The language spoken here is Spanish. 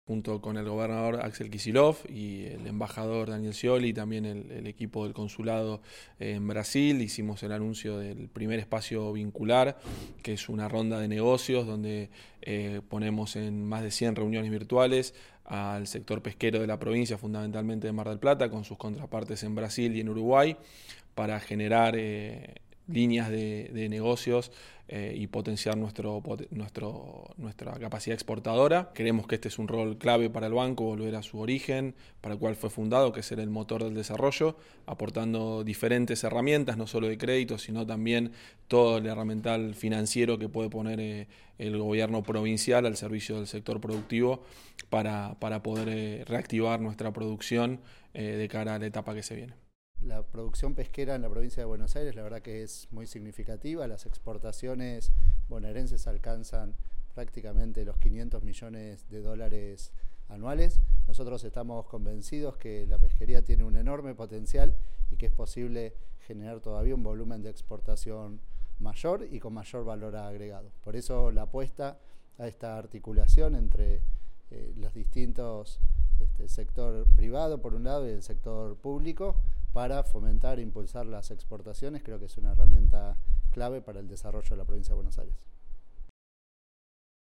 junto con el gobernador Axel Kicillof y el embajador Daniel Scioli, y también el equipo del consulado en Brasil, hicimos el anuncio del primer espacio vincular, que es una ronda de negocios donde ponemos en más de 100 reuniones virtuales al sector pesquero de la provincia, fundamentalmente de Mar del Plata, con sus contrapartes en Brasil y en Uruguay, para generar líneas de negocios y potenciar nuestra capacidad exportadora. Creemos que este es un rol clave para el banco, volver a su origen, para el cual fue fundado, que es ser el motor del desarrollo, aportando diferentes herramientas, no solo de crédito, sino también todo el herramental financiero que puede poner el gobierno provincial al servicio del sector productivo para poder reactivar nuestra producción de cara a la etapa que se viene. La producción pesquera en la provincia de Buenos Aires, la verdad que es muy significativa. Las exportaciones bonaerenses alcanzan prácticamente los 500 millones de dólares anuales. Nosotros estamos convencidos que la pesquería tiene un enorme potencial y que es posible generar todavía un volumen de exportación mayor y con mayor valor agregado. Por eso la apuesta a esta articulación entre los distintos sector privado por un lado y el sector público para fomentar e impulsar las exportaciones, creo que es una herramienta clave para el desarrollo de la provincia de Buenos Aires.